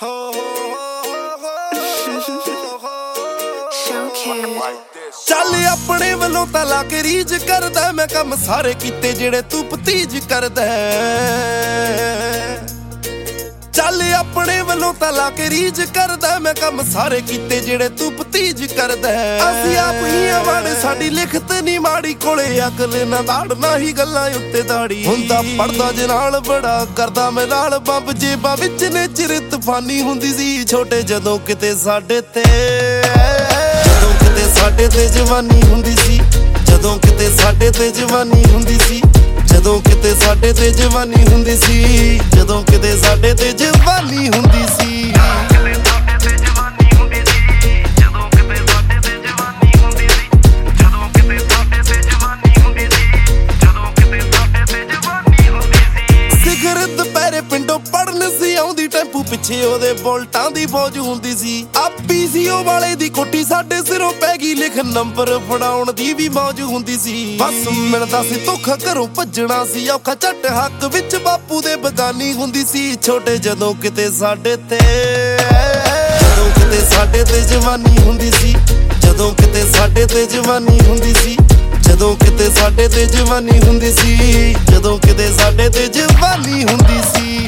ਚੱਲ ਆਪਣੇ ਵੱਲੋਂ ਤਾਂ ਲਾ ਕੇ ਰੀਝ ਕਰਦਾ ਮੈਂ ਕੰਮ ਸਾਰੇ ਕੀਤੇ ਜਿਹੜੇ ਤੂੰ ਭਤੀਜ ਕਰਦਾ ਚੱਲ ਆਪਣੇ ਵੱਲੋਂ ਤਾਂ ਲਾ ਕੇ ਰੀਝ ਕਰਦਾ ਮੈਂ ਕੰਮ ਸਾਰੇ ਕੀਤੇ ਜਿਹੜੇ ਤੂੰ ਭਤੀਜ ਕਰਦਾ ਅਸੀਂ ਆਪ ਹੀ ਆਵਾੜੇ ਸਾਡੀ ਲਿਖਤ ਨਹੀਂ ਮਾੜੀ ਕੋਲੇ ਅਕਲ ਨਾ ਦਾੜ ਨਾ ਹੀ ਗੱਲਾਂ ਉੱਤੇ ਦਾੜੀ ਹੁੰਦਾ ਪੜਦਾ ਜਨਾਲ ਬੜਾ ਕਰਦਾ ਮੈਂ ਨਾਲ ਬੰਬ ਜੇਬਾਂ ਵਿੱਚ ਨੇ ਚਿਰ ਤੂਫਾਨੀ ਹੁੰਦੀ ਸੀ ਛੋਟੇ ਜਦੋਂ ਕਿਤੇ ਸਾਡੇ ਤੇ ਸਾਡੇ ਤੇ ਜਵਾਨੀ ਹੁੰਦੀ ਸੀ ਜਦੋਂ ਕਿਤੇ ਸਾਡੇ ਤੇ ਜਵਾਨੀ ਹੁੰਦੀ ਸੀ ਜਦੋਂ ਕਿਤੇ ਸਾਡੇ ਤੇ ਜਵਾਨੀ ਹੁੰਦੀ ਸੀ ਜਦੋਂ ਕਿਤੇ ਸਾਡੇ ਤੇ ਜਵਾਨੀ ਹੁੰਦੀ ਸੀ ਸਿਖਰ ਦੁਪਹਿਰੇ ਪਿੰਡੋਂ ਪੜਨ ਸੀ ਆਉਂਦੀ ਟੈਂਪੂ ਪਿੱਛੇ ਉਹਦੇ ਬੋਲਟਾਂ ਦੀ ਫੌਜ ਹੁੰਦੀ ਸੀ ਆਪੀ ਸੀ ਉਹ ਵਾਲੇ ਦੀ ਕੋਠੀ ਸਾਡੇ ਸਿਰੋਂ ਪੈ ਗਈ ਲਿਖ ਨੰਬਰ ਫੜਾਉਣ ਦੀ ਵੀ ਮੌਜ ਹੁੰਦੀ ਸੀ ਬਸ ਮਿਲਦਾ ਸੀ ਧੋਖਾ ਘਰੋਂ ਭੱਜਣਾ ਸੀ ਔਖਾ ਝੱਟ ਹੱਕ ਵਿੱਚ ਬਾਪੂ ਦੇ ਬਗਾਨੀ ਹੁੰਦੀ ਸੀ ਛੋਟੇ ਜਦੋਂ ਕਿਤੇ ਸਾਡੇ ਤੇ ਸਾਡੇ ਤੇ ਜਵਾਨੀ ਹੁੰਦੀ ਸੀ ਜਦੋਂ ਕਿਤੇ ਸਾਡੇ ਤੇ ਜਵਾਨੀ ਹੁੰਦੀ ਸੀ ਜਦੋਂ ਕਿਤੇ ਸਾਡੇ ਤੇ ਜਵਾਨੀ ਹੁੰਦੀ ਸੀ ਜਦੋਂ ਕਿਤੇ ਸਾਡੇ ਤੇ ਜਵਾਨੀ ਹੁੰਦੀ ਸੀ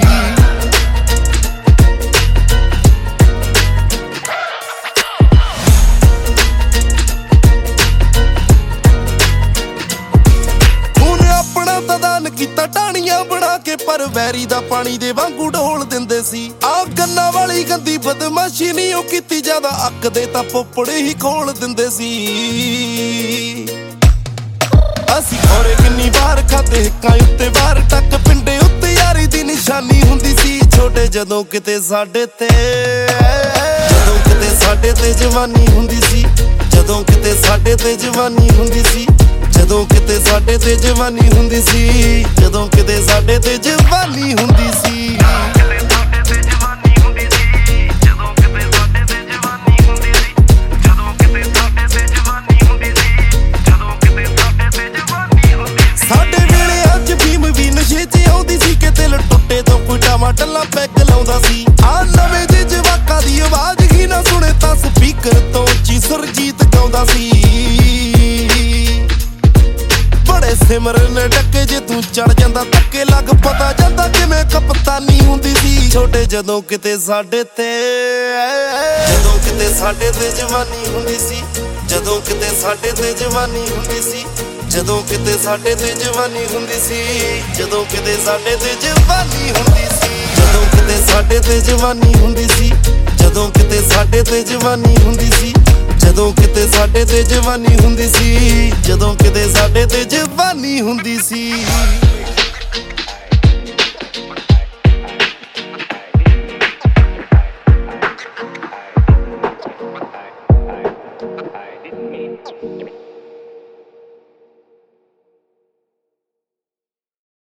ਹੁਣ ਆਪਣਾ ਤਦਾਨ ਕੀਤਾ ਟਾਣੀਆਂ ਬਣਾ ਕੇ ਪਰ ਵੈਰੀ ਦਾ ਪਾਣੀ ਦੇ ਵਾਂਗੂ ਢੋਲ ਦਿੰਦੇ ਸੀ ਆ ਗੰਨਾ ਵਾਲੀ ਗੰਦੀ ਬਦਮਾਸ਼ੀ ਨਹੀਂ ਉਹ ਕੀਤੀ ਜ਼ਿਆਦਾ ਅੱਕ ਦੇ ਤਾਂ ਪੋਪੜੇ ਹੀ ਖੋਲ ਦਿੰਦੇ ਸੀ ਅਸੀਂ ਖੋਰੇ ਕਿੰਨੀ ਵਾਰ ਖਾਦੇ ਹਿੱਕਾਂ ਉੱਤੇ ਵਾਰ ਟੱਕ ਪਿੰਡੇ ਉੱਤੇ ਯਾਰੀ ਦੀ ਨਿਸ਼ਾਨੀ ਹੁੰਦੀ ਸੀ ਛੋਟੇ ਜਦੋਂ ਕਿਤੇ ਸਾਡੇ ਤੇ ਸਾਡੇ ਤੇ ਜਵਾਨੀ ਹੁੰਦੀ ਸੀ ਜਦੋਂ ਕਿਤੇ ਸਾਡੇ ਤੇ ਜਵਾਨੀ ਹੁੰਦੀ ਸੀ ਜਦੋਂ ਕਿਤੇ ਸਾਡੇ ਤੇ ਜਵਾਨੀ ਹੁੰਦੀ ਸੀ ਜਦੋਂ ਕਿਤੇ ਸਾਡੇ ਤੇ ਜਵਾਨੀ ਹੁੰਦੀ ਸੀ ਟੱਲਾ ਪੈਗ ਲਾਉਂਦਾ ਸੀ ਆ ਨਵੇਂ ਜਿਹੇ ਜਵਾਕਾਂ ਦੀ ਆਵਾਜ਼ ਹੀ ਨਾ ਸੁਣੇ ਤਾਂ ਸਪੀਕਰ ਤੋਂ ਉੱਚੀ ਸੁਰਜੀਤ ਗਾਉਂਦਾ ਸੀ ਬੜੇ ਸਿਮਰਨ ਡੱਕੇ ਜੇ ਤੂੰ ਚੜ ਜਾਂਦਾ ਧੱਕੇ ਲੱਗ ਪਤਾ ਜਾਂਦਾ ਕਿਵੇਂ ਕਪਤਾਨੀ ਹੁੰਦੀ ਸੀ ਛੋਟੇ ਜਦੋਂ ਕਿਤੇ ਸਾਡੇ ਤੇ ਸਾਡੇ ਤੇ ਜਵਾਨੀ ਹੁੰਦੀ ਸੀ ਜਦੋਂ ਕਿਤੇ ਸਾਡੇ ਤੇ ਜਵਾਨੀ ਹੁੰਦੀ ਸੀ ਜਦੋਂ ਕਿਤੇ ਸਾਡੇ ਤੇ ਜਵਾਨੀ ਹੁੰਦੀ ਸੀ ਜਦੋਂ ਕਿਤੇ ਸਾਡੇ ਤੇ ਜਵਾਨੀ ਹੁੰਦੀ ਸੀ ਜਦੋਂ ਕਿਤੇ ਸਾਡੇ ਤੇ ਜਵਾਨੀ ਹੁੰਦੀ ਸੀ ਜਦੋਂ ਕਿਤੇ ਸਾਡੇ ਤੇ ਜਵਾਨੀ ਹੁੰਦੀ ਸੀ ਜਦੋਂ ਕਿਤੇ ਸਾਡੇ ਤੇ ਜਵਾਨੀ ਹੁੰਦੀ ਸੀ ਜਦੋਂ ਕਿਤੇ ਸਾਡੇ ਤੇ ਜਵਾਨੀ ਹੁੰਦੀ ਸੀ